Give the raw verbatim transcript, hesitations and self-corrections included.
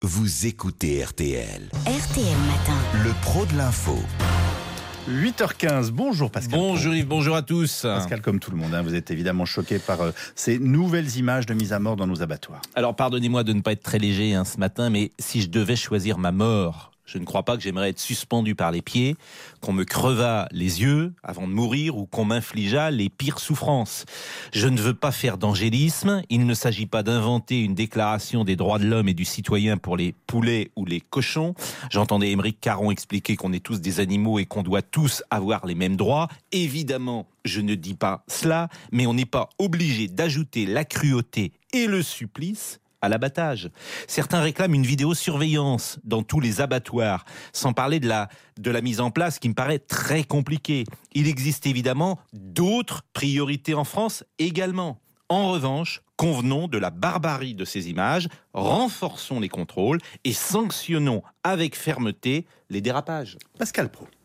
Vous écoutez R T L. R T L Matin. Le pro de l'info. huit heures quinze, bonjour Pascal. Bonjour Yves, bonjour à tous. Pascal, comme tout le monde, hein, vous êtes évidemment choqué par euh, ces nouvelles images de mise à mort dans nos abattoirs. Alors pardonnez-moi de ne pas être très léger hein, ce matin, mais si je devais choisir ma mort, je ne crois pas que j'aimerais être suspendu par les pieds, qu'on me crevât les yeux avant de mourir ou qu'on m'infligeât les pires souffrances. Je ne veux pas faire d'angélisme, il ne s'agit pas d'inventer une déclaration des droits de l'homme et du citoyen pour les poulets ou les cochons. J'entendais Émeric Caron expliquer qu'on est tous des animaux et qu'on doit tous avoir les mêmes droits. Évidemment, je ne dis pas cela, mais on n'est pas obligé d'ajouter la cruauté et le supplice à l'abattage. Certains réclament une vidéosurveillance dans tous les abattoirs, sans parler de la, de la mise en place qui me paraît très compliquée. Il existe évidemment d'autres priorités en France également. En revanche, convenons de la barbarie de ces images, renforçons les contrôles et sanctionnons avec fermeté les dérapages. Pascal Pro.